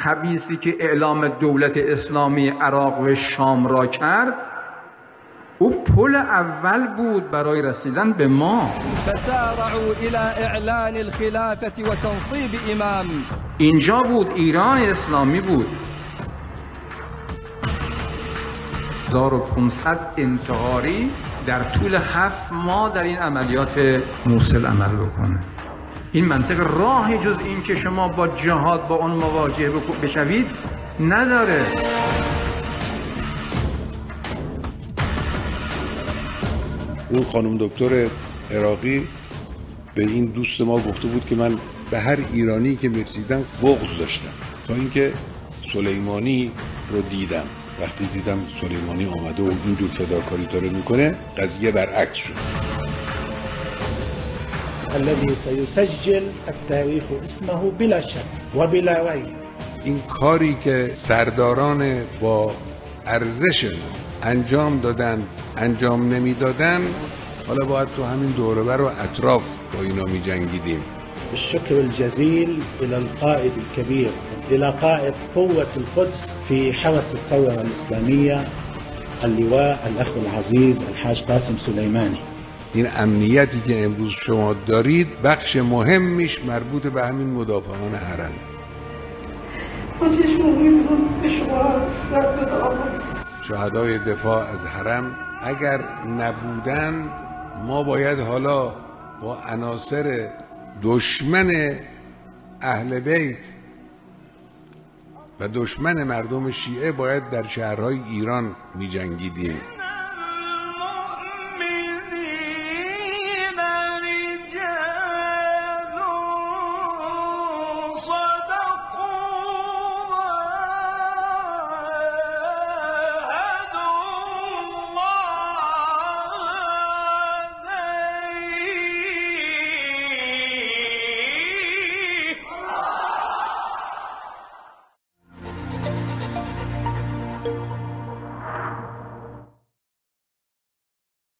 خبیثی که اعلام دولت اسلامی عراق و شام را کرد، او پل اول بود برای رسیدن به ما. فسارعوا الى اعلان الخلافه و تنصیب امام. اینجا بود، ایران اسلامی بود. 1500 انتحاری در طول 7 ماه در این عملیات موصل عمل بکنه. این منطق راهی جز این که شما با جهاد با اون مواجه بشوید نداره. اون خانم دکتر عراقی به این دوست ما گفته بود که من به هر ایرانی که می‌رسیدم بغض داشتم، تا اینکه سلیمانی رو دیدم. وقتی دیدم سلیمانی آمده و این دور فداکاری داره میکنه، قضیه برعکس شد. الذي سيسجل التاريخ اسمه بلا شك وبلا ريب. این کاری که سرداران با ارزش انجام دادن انجام نمیدادن، حالا باید تو همین دوره بر و اطراف با اینا می جنگیدیم. الشكر الجزيل إلى القائد الكبير، إلى قائد قوة القدس في حرس الثورة الإسلامية، اللواء الأخ العزيز الحاج قاسم سليماني. این امنیتی که امروز شما دارید بخش مهمیش مربوط به همین مدافعان حرم. شهدای دفاع از حرم اگر نبودند، ما باید حالا با عناصر دشمن اهل بیت و دشمن مردم شیعه باید در شهرهای ایران می جنگیدیم.